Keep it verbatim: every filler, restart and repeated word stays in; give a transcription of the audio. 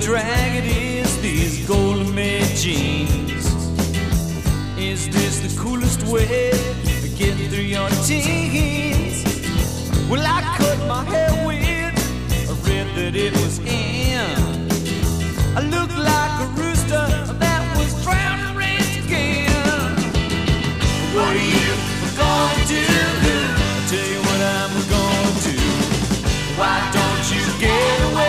drag it is these golden made jeans. Is this the coolest way to get through your teens? Well, I cut my hair with a red that it was in. I look like a rooster that was drowned and raised again. What are you gonna do? I'll tell you what I'm gonna do. Why don't you get away?